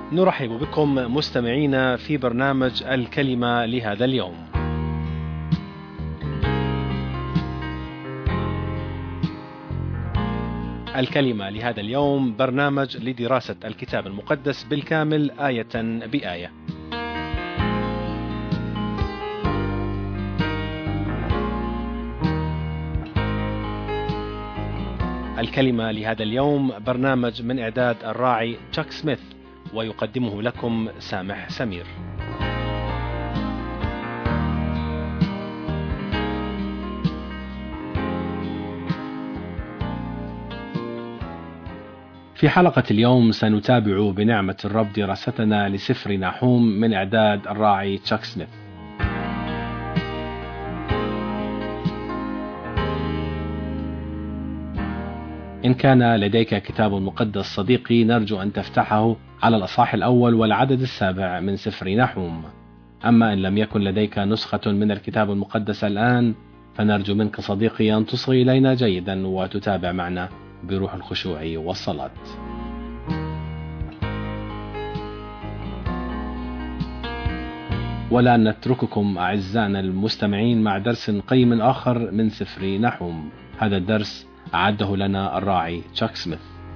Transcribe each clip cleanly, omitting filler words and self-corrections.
نرحب بكم مستمعينا في برنامج الكلمة لهذا اليوم. الكلمة لهذا اليوم برنامج لدراسة الكتاب المقدس بالكامل آية بآية. الكلمة لهذا اليوم برنامج من إعداد الراعي تشاك سميث، ويقدمه لكم سامح سمير. في حلقة اليوم سنتابع بنعمة الرب دراستنا لسفر نحوم من إعداد الراعي تشاك سميث. إن كان لديك كتاب مقدس صديقي، نرجو أن تفتحه على الأصحاح الأول والعدد 7 من سفر نحوم. أما إن لم يكن لديك نسخة من الكتاب المقدس الآن، فنرجو منك صديقي أن تصغي إلينا جيدا وتتابع معنا بروح الخشوع والصلاة. ولا نترككم أعزائنا المستمعين مع درس قيم آخر من سفر نحوم. هذا الدرس أعده لنا الراعي تشاك سميث.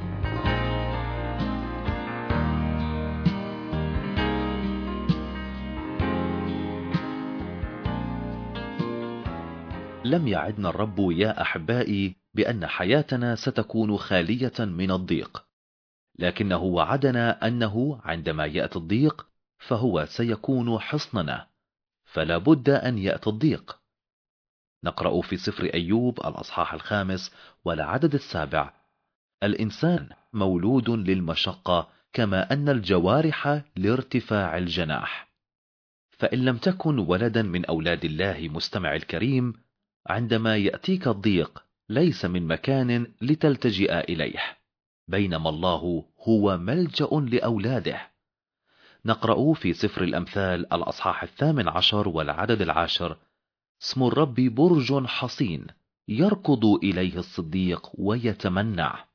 لم يعدنا الرب يا أحبائي بأن حياتنا ستكون خالية من الضيق، لكنه وعدنا أنه عندما يأتي الضيق فهو سيكون حصننا، فلا بد أن يأتي الضيق. نقرأ في سفر أيوب الأصحاح 5 والعدد 7: الإنسان مولود للمشقة كما أن الجوارح لارتفاع الجناح. فإن لم تكن ولدا من أولاد الله مستمع الكريم، عندما يأتيك الضيق ليس من مكان لتلتجئ إليه، بينما الله هو ملجأ لأولاده. نقرأ في سفر الأمثال الأصحاح 18 والعدد 10: اسم الرب برج حصين يركض إليه الصديق ويتمنع.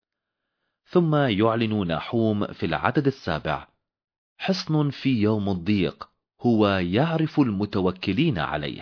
ثم يعلن نحوم في العدد 7: حصن في يوم الضيق هو يعرف المتوكلين عليه.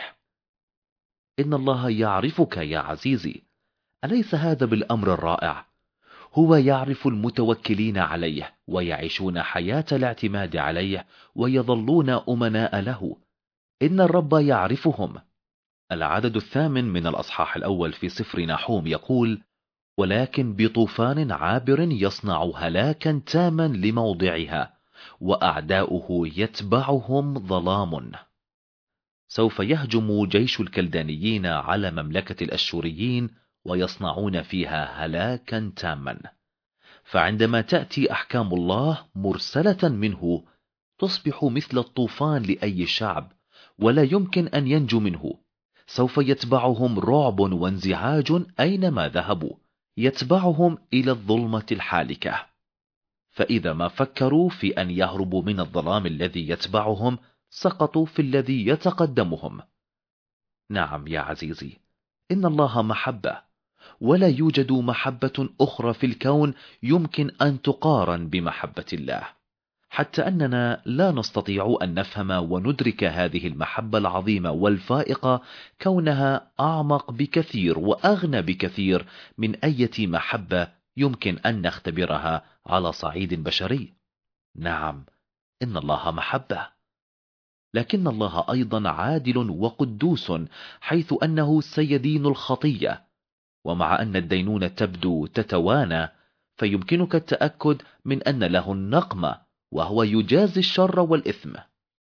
إن الله يعرفك يا عزيزي، أليس هذا بالأمر الرائع؟ هو يعرف المتوكلين عليه ويعيشون حياة الاعتماد عليه ويظلون أمناء له. إن الرب يعرفهم. العدد 8 من الأصحاح الأول في سفر نحوم يقول: ولكن بطوفان عابر يصنع هلاكا تاما لموضعها، وأعداؤه يتبعهم ظلام. سوف يهجم جيش الكلدانيين على مملكة الأشوريين ويصنعون فيها هلاكا تاما. فعندما تأتي أحكام الله مرسلة منه، تصبح مثل الطوفان لأي شعب، ولا يمكن أن ينجو منه. سوف يتبعهم رعب وانزعاج أينما ذهبوا، يتبعهم إلى الظلمة الحالكة. فإذا ما فكروا في أن يهربوا من الظلام الذي يتبعهم، سقطوا في الذي يتقدمهم. نعم يا عزيزي، إن الله محبة، ولا يوجد محبة أخرى في الكون يمكن أن تقارن بمحبة الله، حتى أننا لا نستطيع أن نفهم وندرك هذه المحبة العظيمة والفائقة، كونها أعمق بكثير وأغنى بكثير من أي محبة يمكن أن نختبرها على صعيد بشري. نعم، إن الله محبة، لكن الله أيضا عادل وقدوس، حيث أنه سيدين الخطية. ومع أن الدينونة تبدو تتوانى، فيمكنك التأكد من أن له النقمة، وهو يجازي الشر والإثم.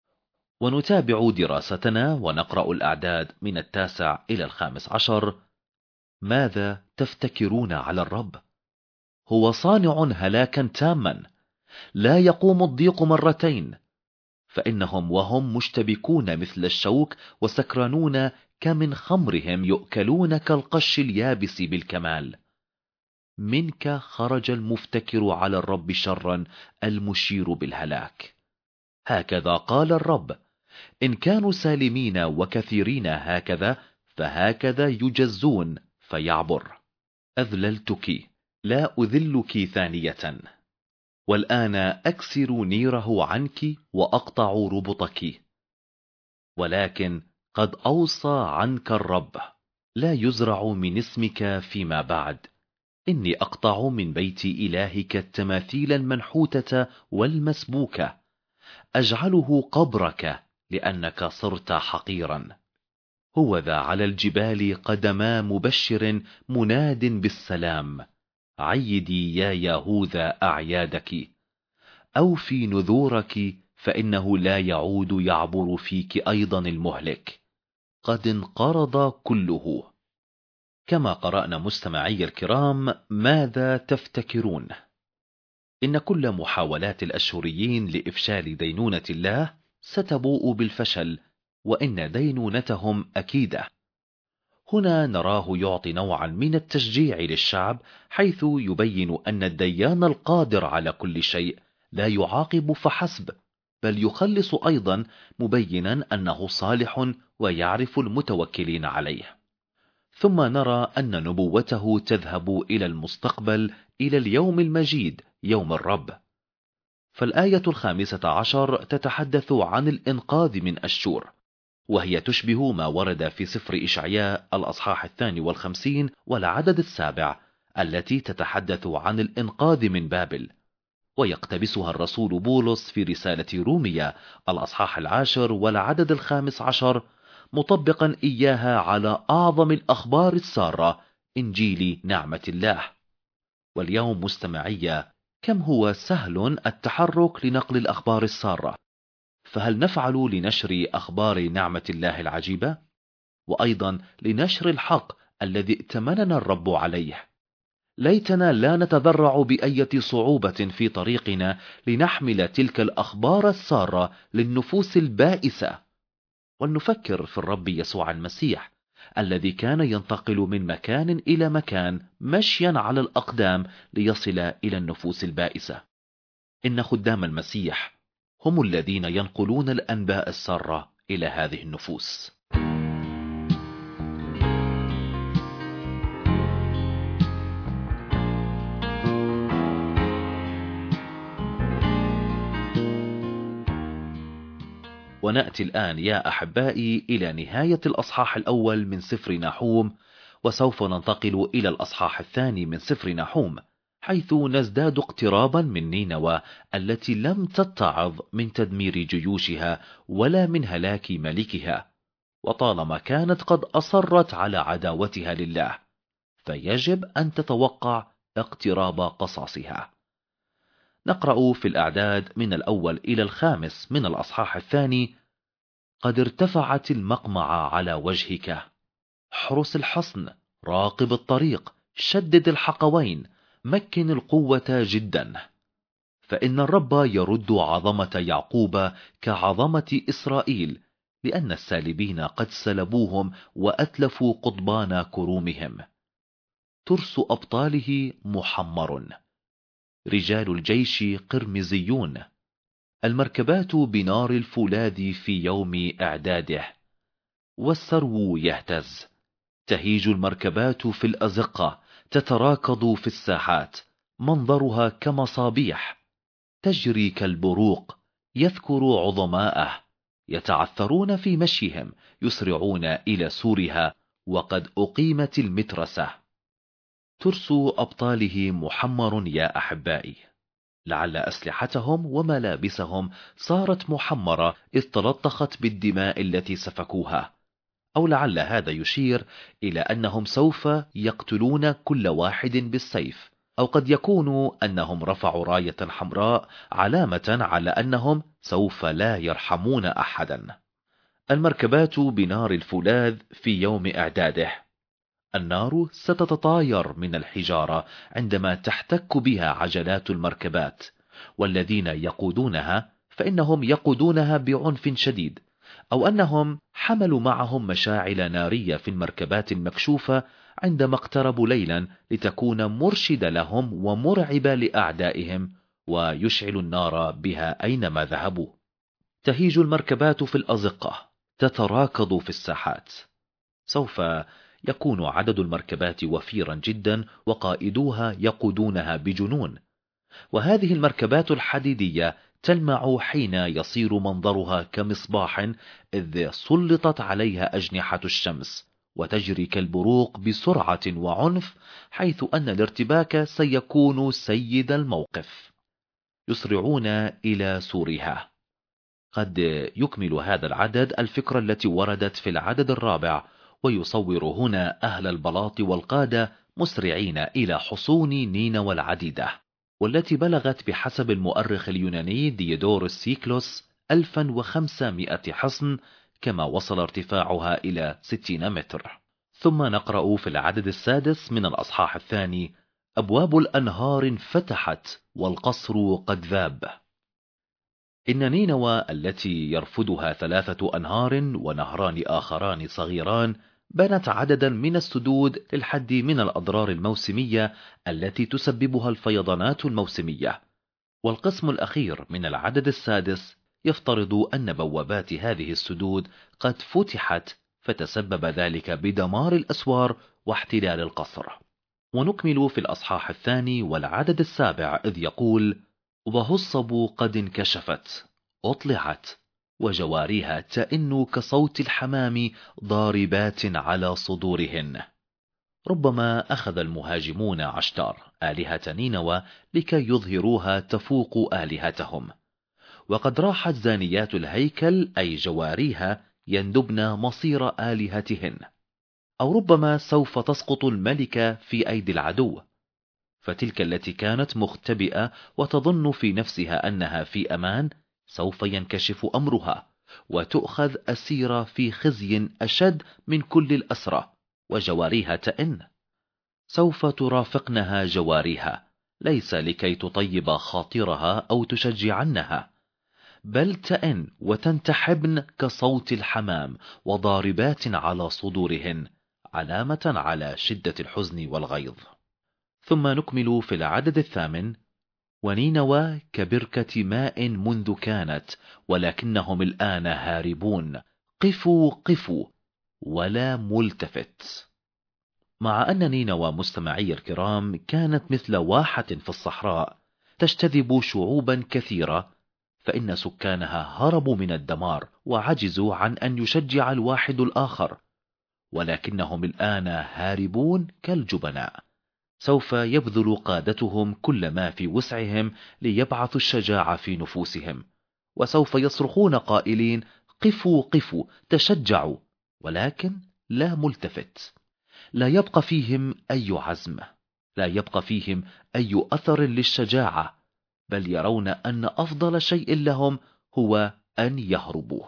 ونتابع دراستنا ونقرأ الأعداد من 9 إلى 15. ماذا تفتكرون على الرب؟ هو صانع هلاكا تاما، لا يقوم الضيق مرتين. فإنهم وهم مشتبكون مثل الشوك وسكرانون كمن خمرهم، يؤكلون كالقش اليابس بالكمال. منك خرج المفتكر على الرب شرا، المشير بالهلاك. هكذا قال الرب: إن كانوا سالمين وكثيرين هكذا، فهكذا يجزون فيعبر. أذللتك، لا أذلك ثانية. والآن أكسر نيره عنك وأقطع ربطك. ولكن قد أوصى عنك الرب: لا يزرع من اسمك فيما بعد. إني أقطع من بيت إلهك التماثيل المنحوتة والمسبوكة، أجعله قبرك لأنك صرت حقيرا. هوذا على الجبال قدما مبشر مناد بالسلام. عيدي يا يهوذا أعيادك، أوفي نذورك، فإنه لا يعود يعبر فيك أيضا المهلك. قد انقرض كله. كما قرأنا مستمعي الكرام، ماذا تفتكرون؟ إن كل محاولات الأشوريين لإفشال دينونة الله ستبوء بالفشل، وإن دينونتهم أكيدة. هنا نراه يعطي نوعا من التشجيع للشعب، حيث يبين أن الديان القادر على كل شيء لا يعاقب فحسب، بل يخلص أيضا، مبينا أنه صالح ويعرف المتوكلين عليه. ثم نرى أن نبوته تذهب إلى المستقبل، إلى اليوم المجيد، يوم الرب. فالآية 15 تتحدث عن الإنقاذ من أشور، وهي تشبه ما ورد في سفر إشعياء الأصحاح 52 والعدد 7، التي تتحدث عن الإنقاذ من بابل، ويقتبسها الرسول بولس في رسالة روميا الأصحاح 10 والعدد 15، مطبقا إياها على أعظم الأخبار السارة، إنجيل نعمة الله. واليوم مستمعي، كم هو سهل التحرك لنقل الأخبار السارة، فهل نفعل لنشر أخبار نعمة الله العجيبة؟ وأيضا لنشر الحق الذي ائتمننا الرب عليه. ليتنا لا نتذرع بأية صعوبة في طريقنا لنحمل تلك الأخبار السارة للنفوس البائسة، ولنفكر في الرب يسوع المسيح الذي كان ينتقل من مكان إلى مكان مشيا على الأقدام ليصل إلى النفوس البائسة. إن خدام المسيح هم الذين ينقلون الأنباء السارة إلى هذه النفوس. ونأتي الآن يا أحبائي إلى نهاية الأصحاح الأول من سفر نحوم، وسوف ننتقل إلى الأصحاح الثاني من سفر نحوم، حيث نزداد اقترابا من نينوى التي لم تتعظ من تدمير جيوشها ولا من هلاك ملكها، وطالما كانت قد أصرت على عداوتها لله، فيجب أن تتوقع اقتراب قصاصها. نقرأ في الأعداد من الأول إلى الخامس من الأصحاح الثاني: قد ارتفعت المقمعة على وجهك، احرس الحصن، راقب الطريق، شدد الحقوين، مكن القوة جدا، فإن الرب يرد عظمة يعقوب كعظمة إسرائيل، لأن السالبين قد سلبوهم وأتلفوا قضبان كرومهم. ترس أبطاله محمر، رجال الجيش قرمزيون، المركبات بنار الفولاذ في يوم إعداده، والسرو يهتز، تهيج المركبات في الأزقة، تتراكض في الساحات، منظرها كمصابيح، تجري كالبروق، يذكر عظماءه، يتعثرون في مشيهم، يسرعون إلى سورها، وقد أقيمت المترسة. ترس أبطاله محمر يا أحبائي، لعل أسلحتهم وملابسهم صارت محمرة إذ تلطخت بالدماء التي سفكوها، أو لعل هذا يشير إلى أنهم سوف يقتلون كل واحد بالسيف، أو قد يكون أنهم رفعوا راية حمراء علامة على أنهم سوف لا يرحمون أحدا. المركبات بنار الفولاذ في يوم إعداده، النار ستتطاير من الحجارة عندما تحتك بها عجلات المركبات، والذين يقودونها فإنهم يقودونها بعنف شديد، أو أنهم حملوا معهم مشاعل نارية في المركبات المكشوفة عندما اقتربوا ليلا لتكون مرشدة لهم ومرعبة لأعدائهم، ويشعل النار بها أينما ذهبوا. تهيج المركبات في الأزقة، تتراكض في الساحات. سوف يكون عدد المركبات وفيرا جدا، وقائدوها يقودونها بجنون، وهذه المركبات الحديدية تلمع حين يصير منظرها كمصباح إذ سلطت عليها أجنحة الشمس، وتجري كالبروق بسرعة وعنف، حيث أن الارتباك سيكون سيد الموقف. يسرعون إلى سورها. قد يكمل هذا العدد الفكرة التي وردت في العدد الرابع، ويصور هنا أهل البلاط والقادة مسرعين إلى حصون نينوى العديدة، والتي بلغت بحسب المؤرخ اليوناني ديودورس سيكلوس 1500 حصن، كما وصل ارتفاعها إلى 60 متر. ثم نقرأ في العدد السادس من الأصحاح الثاني: أبواب الأنهار انفتحت والقصر قد ذاب. إن نينوى التي يرفدها 3 أنهار ونهران آخران صغيران بنت عددا من السدود للحد من الأضرار الموسمية التي تسببها الفيضانات الموسمية. والقسم الأخير من العدد السادس يفترض أن بوابات هذه السدود قد فتحت، فتسبب ذلك بدمار الأسوار واحتلال القصر. ونكمل في الأصحاح الثاني والعدد السابع إذ يقول: وهصب قد انكشفت أطلعت وجواريها تئن كصوت الحمام ضاربات على صدورهن. ربما أخذ المهاجمون عشتار آلهة نينوى لكي يظهروها تفوق آلهتهم، وقد راحت زانيات الهيكل أي جواريها يندبن مصير آلهتهن، أو ربما سوف تسقط الملكة في أيدي العدو، فتلك التي كانت مختبئة وتظن في نفسها أنها في أمان سوف ينكشف أمرها وتؤخذ أسيرة في خزي أشد من كل الأسرى، وجواريها تئن. سوف ترافقنها جواريها ليس لكي تطيب خاطرها أو تشجعنها، بل تئن وتنتحبن كصوت الحمام وضاربات على صدورهن، علامة على شدة الحزن والغيظ. ثم نكمل في العدد الثامن: ونينوى كبركة ماء منذ كانت ولكنهم الآن هاربون، قفوا قفوا ولا ملتفت. مع أن نينوى مستمعي الكرام كانت مثل واحة في الصحراء تجتذب شعوبا كثيرة، فإن سكانها هربوا من الدمار وعجزوا عن أن يشجع الواحد الآخر، ولكنهم الآن هاربون كالجبناء. سوف يبذل قادتهم كل ما في وسعهم ليبعثوا الشجاعة في نفوسهم، وسوف يصرخون قائلين: قفوا قفوا تشجعوا، ولكن لا ملتفت. لا يبقى فيهم أي عزم، لا يبقى فيهم أي أثر للشجاعة، بل يرون أن أفضل شيء لهم هو أن يهربوا.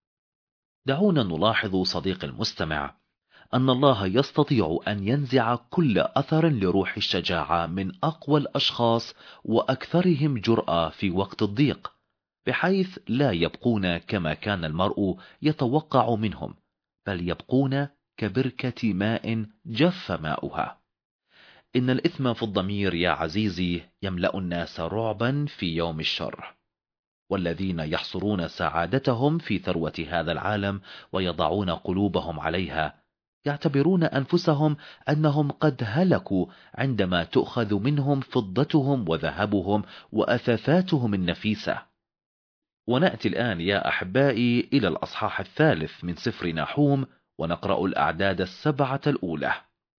دعونا نلاحظ صديق المستمع أن الله يستطيع أن ينزع كل أثر لروح الشجاعة من أقوى الأشخاص وأكثرهم جرأة في وقت الضيق، بحيث لا يبقون كما كان المرء يتوقع منهم، بل يبقون كبركة ماء جف ماؤها. إن الإثم في الضمير يا عزيزي يملأ الناس رعبا في يوم الشر، والذين يحصرون سعادتهم في ثروة هذا العالم ويضعون قلوبهم عليها يعتبرون أنفسهم أنهم قد هلكوا عندما تؤخذ منهم فضتهم وذهبهم وأثاثاتهم النفيسة. ونأتي الآن يا أحبائي إلى الأصحاح الثالث من سفر نحوم، ونقرأ الأعداد 7 الأولى.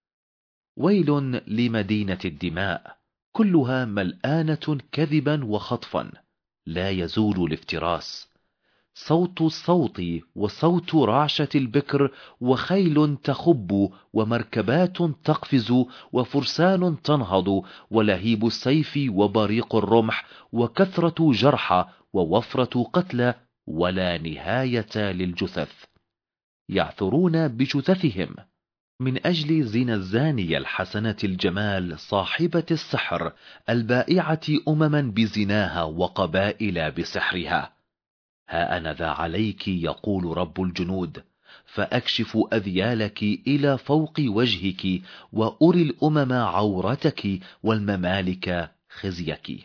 ويل لمدينة الدماء، كلها ملآنة كذبا وخطفا، لا يزول الافتراس. صوت الصوت وصوت رعشة البكر، وخيل تخب ومركبات تقفز وفرسان تنهض، ولهيب السيف وبريق الرمح، وكثرة جرحى ووفرة قتلى، ولا نهاية للجثث. يعثرون بجثثهم من أجل زنا الزانية الحسنة الجمال صاحبة السحر البائعة أمما بزناها وقبائل بسحرها. ها أنا ذا عليك يقول رب الجنود، فأكشف أذيالك إلى فوق وجهك، وأري الأمم عورتك والممالك خزيك.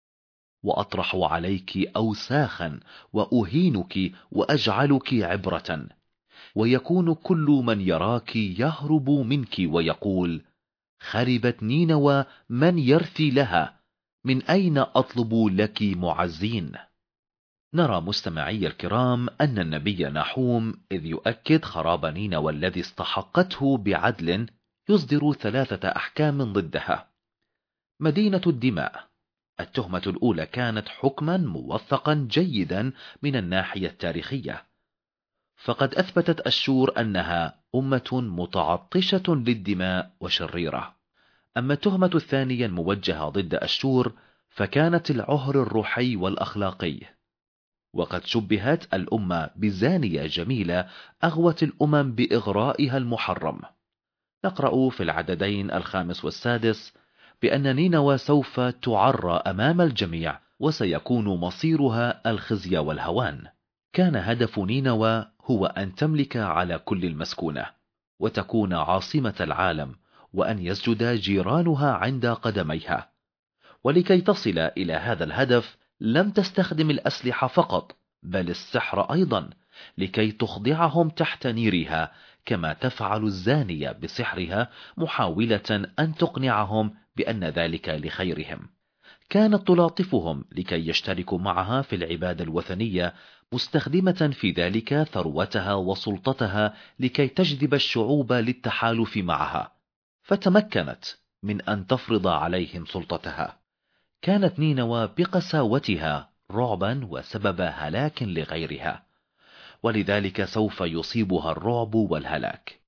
وأطرح عليك أوساخا وأهينك وأجعلك عبرة، ويكون كل من يراك يهرب منك ويقول: خربت نينوى، من يرثي لها؟ من أين أطلب لك معزين؟ نرى مستمعي الكرام أن النبي نحوم إذ يؤكد خراب نينوى الذي استحقته بعدل يصدر 3 أحكام ضدها. مدينة الدماء. التهمة الأولى كانت حكما موثقا جيدا من الناحية التاريخية، فقد أثبتت أشور أنها أمة متعطشة للدماء وشريرة. أما التهمة الثانية الموجهة ضد أشور فكانت العهر الروحي والأخلاقي، وقد شبهت الأمة بزانية جميلة أغوت الأمم بإغرائها المحرم. نقرأ في العددين 5 و6 بأن نينوى سوف تعرى أمام الجميع وسيكون مصيرها الخزي والهوان. كان هدف نينوى هو أن تملك على كل المسكونة وتكون عاصمة العالم، وأن يسجد جيرانها عند قدميها. ولكي تصل إلى هذا الهدف لم تستخدم الأسلحة فقط بل السحر أيضا، لكي تخضعهم تحت نيرها كما تفعل الزانية بسحرها، محاولة أن تقنعهم بأن ذلك لخيرهم. كانت تلاطفهم لكي يشتركوا معها في العبادة الوثنية، مستخدمة في ذلك ثروتها وسلطتها لكي تجذب الشعوب للتحالف معها، فتمكنت من أن تفرض عليهم سلطتها. كانت نينوى بقساوتها رعبا وسبب هلاك لغيرها، ولذلك سوف يصيبها الرعب والهلاك.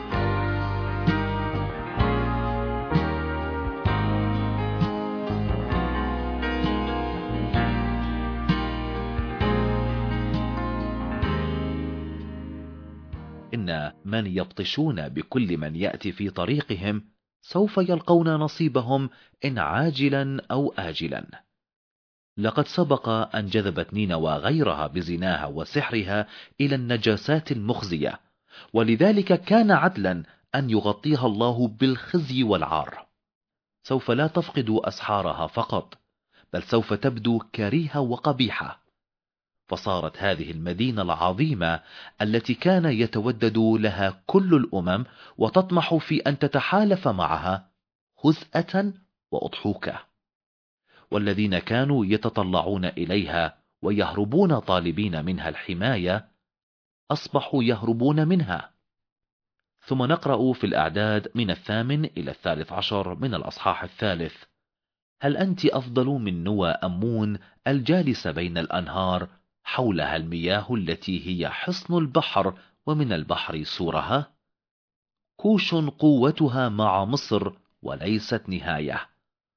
إن من يبطشون بكل من يأتي في طريقهم سوف يلقون نصيبهم إن عاجلا أو آجلا. لقد سبق أن جذبت نينوى غيرها بزناها وسحرها إلى النجاسات المخزية، ولذلك كان عدلا أن يغطيها الله بالخزي والعار. سوف لا تفقد أسحارها فقط، بل سوف تبدو كريهة وقبيحة. فصارت هذه المدينة العظيمة التي كان يتودد لها كل الأمم وتطمح في أن تتحالف معها هزءة وأضحوكة. والذين كانوا يتطلعون إليها ويهربون طالبين منها الحماية أصبحوا يهربون منها. ثم نقرأ في الأعداد من 8 إلى 13 من الأصحاح 3: هل أنت أفضل من نوى أمون الجالس بين الأنهار، حولها المياه التي هي حصن البحر ومن البحر سورها؟ كوش قوتها مع مصر وليست نهاية.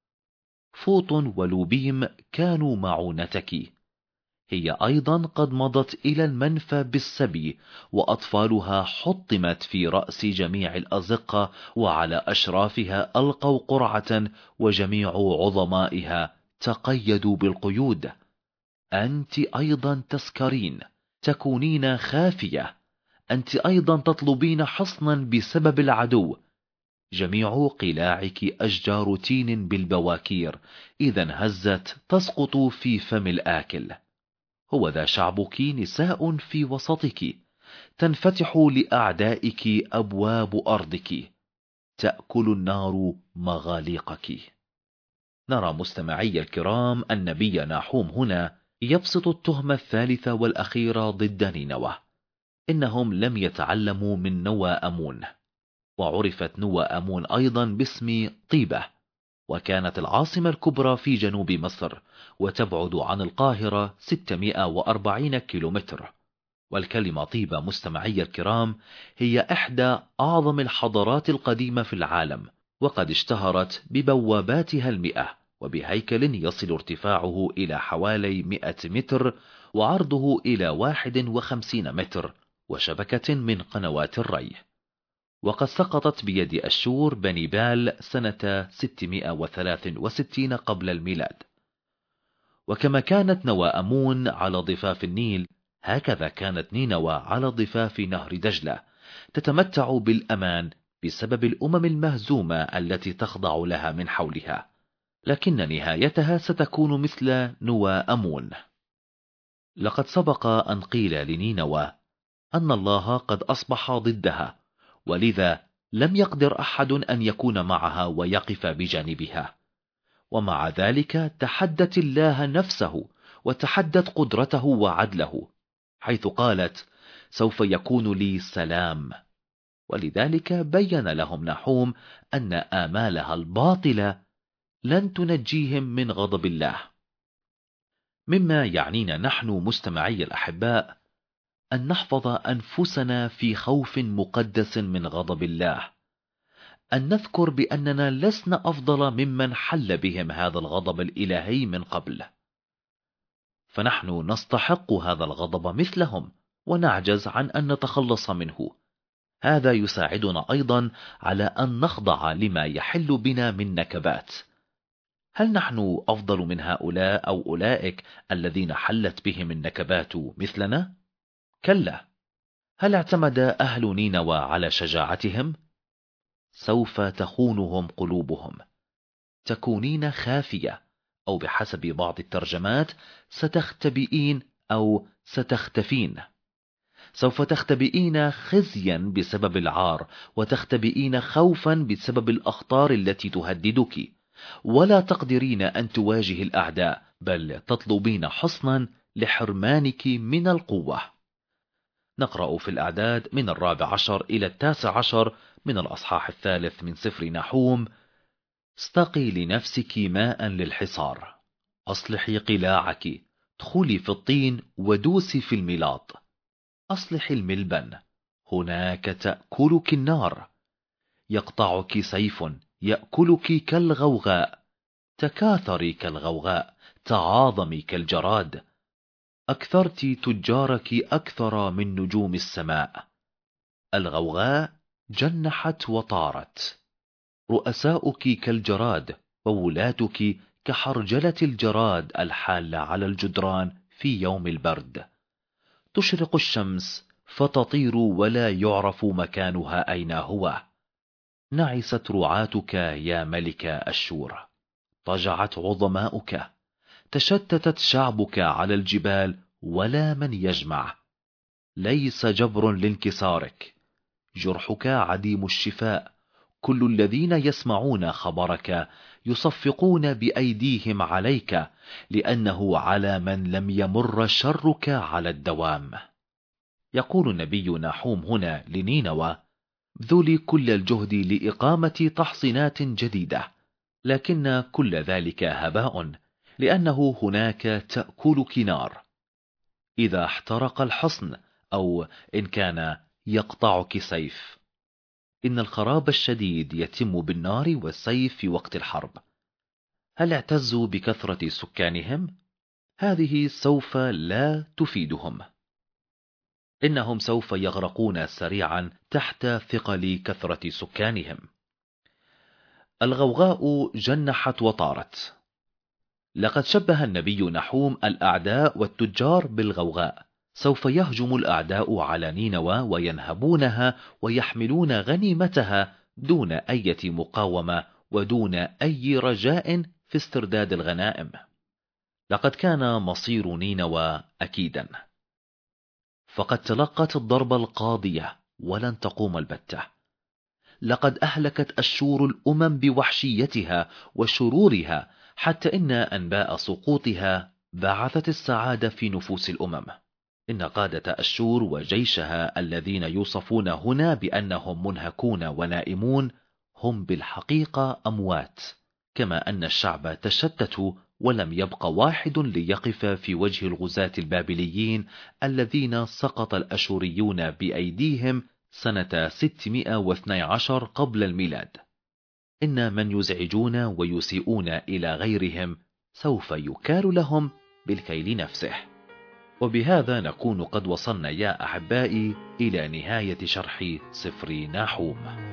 فوط ولوبيم كانوا معونتك، هي أيضا قد مضت إلى المنفى بالسبي، وأطفالها حطمت في رأس جميع الأزقة، وعلى أشرافها ألقوا قرعة، وجميع عظمائها تقيدوا بالقيود. أنت أيضا تسكرين، تكونين خافية، أنت أيضا تطلبين حصنا بسبب العدو. جميع قلاعك أشجار تين بالبواكير، إذا هزت تسقط في فم الآكل. هو ذا شعبك نساء في وسطك، تنفتح لأعدائك أبواب أرضك، تأكل النار مغاليقك. نرى مستمعي الكرام النبي نحوم هنا يبسط التهمة الثالثة والأخيرة ضد نينوى. إنهم لم يتعلموا من نوى أمون، وعرفت نوى أمون أيضا باسم طيبة، وكانت العاصمة الكبرى في جنوب مصر، وتبعد عن القاهرة 640 كيلومتر. والكلمة طيبة مستمعي الكرام هي إحدى أعظم الحضارات القديمة في العالم، وقد اشتهرت ببواباتها 100، وبهيكل يصل ارتفاعه إلى حوالي 100 متر، وعرضه إلى 51 متر، وشبكة من قنوات الري. وقد سقطت بيد أشور بني بال سنة 663 قبل الميلاد. وكما كانت نوى أمون على ضفاف النيل، هكذا كانت نينوى على ضفاف نهر دجلة، تتمتع بالأمان بسبب الأمم المهزومة التي تخضع لها من حولها، لكن نهايتها ستكون مثل نوى أمون. لقد سبق أن قيل لنينوى أن الله قد أصبح ضدها، ولذا لم يقدر أحد أن يكون معها ويقف بجانبها. ومع ذلك تحدت الله نفسه وتحدت قدرته وعدله، حيث قالت: سوف يكون لي سلام. ولذلك بين لهم نحوم أن آمالها الباطلة لن تنجيهم من غضب الله. مما يعنينا نحن مستمعي الأحباء أن نحفظ أنفسنا في خوف مقدس من غضب الله، أن نذكر بأننا لسنا أفضل ممن حل بهم هذا الغضب الإلهي من قبل، فنحن نستحق هذا الغضب مثلهم ونعجز عن أن نتخلص منه. هذا يساعدنا أيضا على أن نخضع لما يحل بنا من نكبات. هل نحن أفضل من هؤلاء أو أولئك الذين حلت بهم النكبات مثلنا؟ كلا. هل اعتمد أهل نينوى على شجاعتهم؟ سوف تخونهم قلوبهم. تكونين خافية، أو بحسب بعض الترجمات ستختبئين أو ستختفين. سوف تختبئين خزيا بسبب العار، وتختبئين خوفا بسبب الأخطار التي تهددك، ولا تقدرين أن تواجه الأعداء، بل تطلبين حصنا لحرمانك من القوة. نقرأ في الأعداد من 14 إلى 19 من الأصحاح 3 من سفر نحوم: استقي لنفسك ماء للحصار، أصلحي قلاعك، ادخلي في الطين ودوسي في الملاط، أصلحي الملبن، هناك تأكلك النار، يقطعك سيف يأكلك كالغوغاء، تكاثري كالغوغاء، تعاظمي كالجراد، أكثرت تجارك أكثر من نجوم السماء. الغوغاء جنحت وطارت، رؤساؤك كالجراد، وولاتك كحرجلة الجراد الحالة على الجدران في يوم البرد. تشرق الشمس فتطير ولا يعرف مكانها أين هو. نعست رعاتك يا ملك أشور، طجعت عظماؤك، تشتتت شعبك على الجبال ولا من يجمع. ليس جبر لانكسارك، جرحك عديم الشفاء. كل الذين يسمعون خبرك يصفقون بأيديهم عليك، لأنه على من لم يمر شرك على الدوام. يقول النبي نحوم هنا لنينوى: بذلي كل الجهد لإقامة تحصينات جديدة، لكن كل ذلك هباء، لأنه هناك تأكلك نار. إذا احترق الحصن، أو إن كان يقطعك سيف. إن الخراب الشديد يتم بالنار والسيف في وقت الحرب. هل اعتزوا بكثرة سكانهم؟ هذه سوف لا تفيدهم. إنهم سوف يغرقون سريعا تحت ثقل كثرة سكانهم. الغوغاء جنحت وطارت. لقد شبه النبي نحوم الأعداء والتجار بالغوغاء. سوف يهجم الأعداء على نينوى وينهبونها ويحملون غنيمتها دون أي مقاومة ودون أي رجاء في استرداد الغنائم. لقد كان مصير نينوى أكيدا، فقد تلقت الضربة القاضية ولن تقوم البتة. لقد أهلكت أشور الأمم بوحشيتها وشرورها، حتى إن أنباء سقوطها بعثت السعادة في نفوس الأمم. إن قادة أشور وجيشها الذين يوصفون هنا بأنهم منهكون ونائمون هم بالحقيقة أموات، كما أن الشعب تشتتوا ولم يبق واحد ليقف في وجه الغزاة البابليين الذين سقط الأشوريون بأيديهم سنة 612 قبل الميلاد. إن من يزعجون ويسيئون إلى غيرهم سوف يكال لهم بالكيل نفسه. وبهذا نكون قد وصلنا يا أحبائي إلى نهاية شرح سفر نحوم.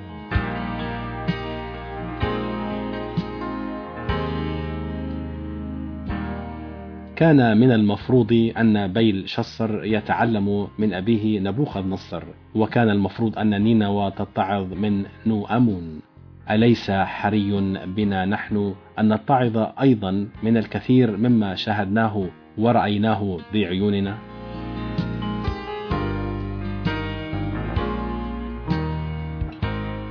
كان من المفروض أن بيل شصر يتعلم من أبيه نبوخذ نصر، وكان المفروض أن نينوى تتعظ من نوأمون. أليس حري بنا نحن أن نتعظ أيضا من الكثير مما شاهدناه ورأيناه بعيوننا؟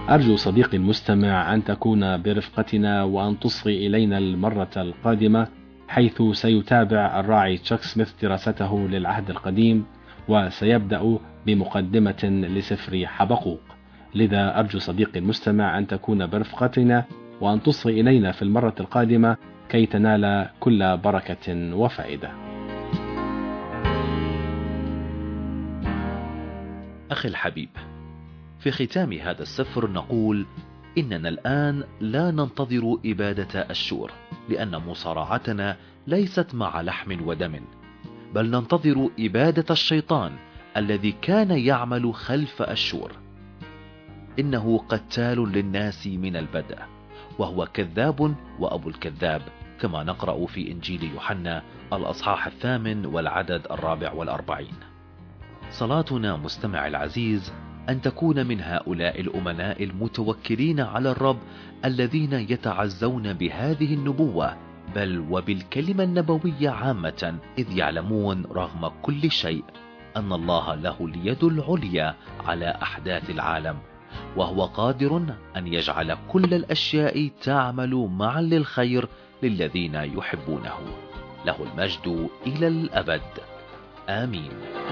أرجو صديقي المستمع أن تكون برفقتنا وأن تصغي إلينا المرة القادمة، حيث سيتابع الراعي تشاك سميث دراسته للعهد القديم، وسيبدأ بمقدمة لسفر حبقوق. لذا أرجو صديقي المستمع أن تكون برفقتنا وأن تصغي إلينا في المرة القادمة كي تنال كل بركة وفائدة. أخي الحبيب، في ختام هذا السفر نقول إننا الآن لا ننتظر إبادة الشور، لأن مصارعتنا ليست مع لحم ودم، بل ننتظر إبادة الشيطان الذي كان يعمل خلف الشور. إنه قتال للناس من البدء، وهو كذاب وأبو الكذاب، كما نقرأ في إنجيل يوحنا الأصحاح 8 والعدد 44. صلاتنا مستمع العزيز أن تكون من هؤلاء الأمناء المتوكلين على الرب الذين يتعزون بهذه النبوة، بل وبالكلمة النبوية عامة، إذ يعلمون رغم كل شيء أن الله له اليد العليا على أحداث العالم، وهو قادر أن يجعل كل الأشياء تعمل معا للخير للذين يحبونه. له المجد إلى الأبد، آمين.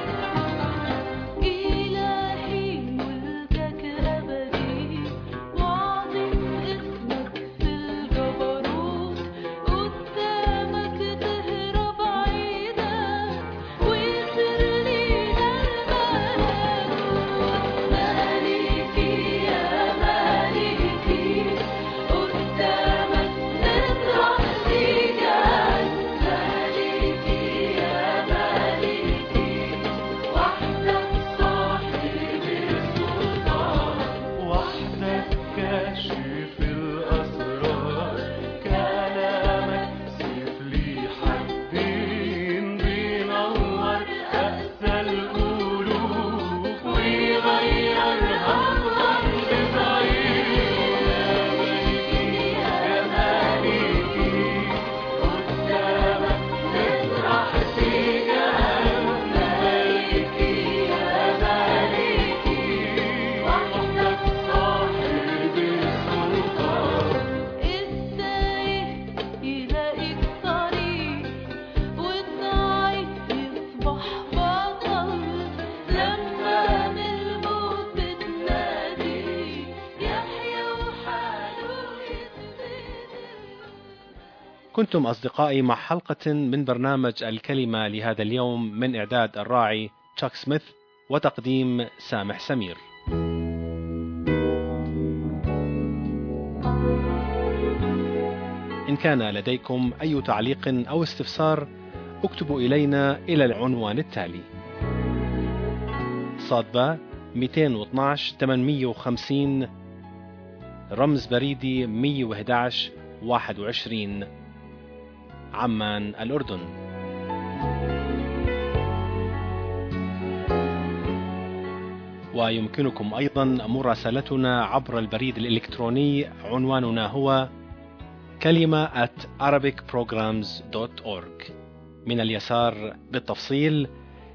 كنتم أصدقائي مع حلقة من برنامج الكلمة لهذا اليوم، من إعداد الراعي تشاك سميث وتقديم سامح سمير. إن كان لديكم أي تعليق أو استفسار اكتبوا إلينا إلى العنوان التالي: صادبة 212 850 رمز بريدي 111 21 عمان الأردن. ويمكنكم أيضا مراسلتنا عبر البريد الإلكتروني، عنواننا هو kalima@arabicprograms.org. من اليسار بالتفصيل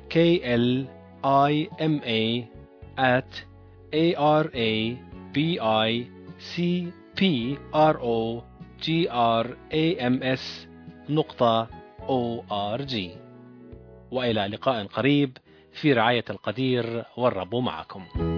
KLIMA@arabicprograms.org. وإلى لقاء قريب في رعاية القدير، والرب معكم.